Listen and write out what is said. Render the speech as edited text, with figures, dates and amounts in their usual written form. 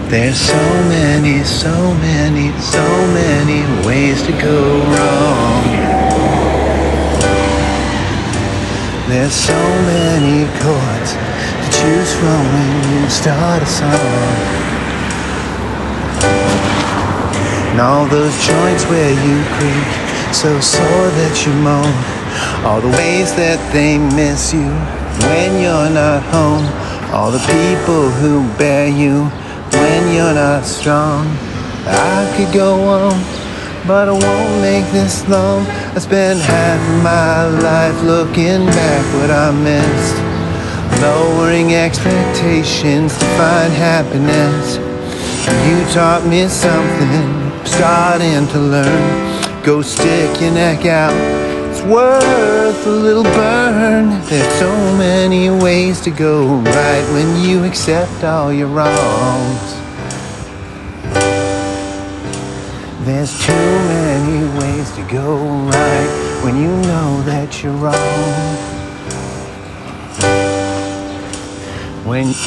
There's so many, so many, so many ways to go wrong. There's so many chords to choose from when you start a song. And all those joints where you creak, so sore that you moan. All the ways that they miss you when you're not home. All the people who bear you when you're not strong. I could go on, but I won't make this long. I spent half of my life looking back what I missed, lowering expectations to find happiness. You taught me something, starting to learn. Go stick your neck out, it's worth a little burn. There's so many ways to go right when you accept all your wrongs. There's too many ways to go right when you know that you're wrong. When